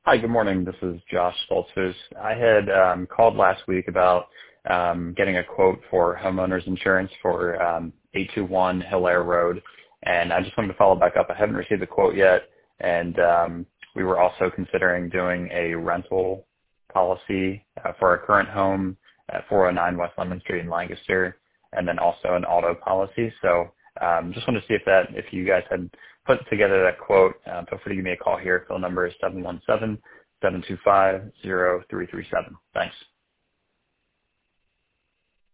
Hi, good morning. This is Josh Stoltzfus. I had called last week about getting a quote for homeowners insurance for 821 Hilaire Road, and I just wanted to follow back up. I haven't received the quote yet, and we were also considering doing a rental policy for our current home at 409 West Lemon Street in Lancaster, and then also an auto policy. So just wanted to see if you guys had put together that quote. Feel free to give me a call here. Phone number is 717-725-0337. Thanks.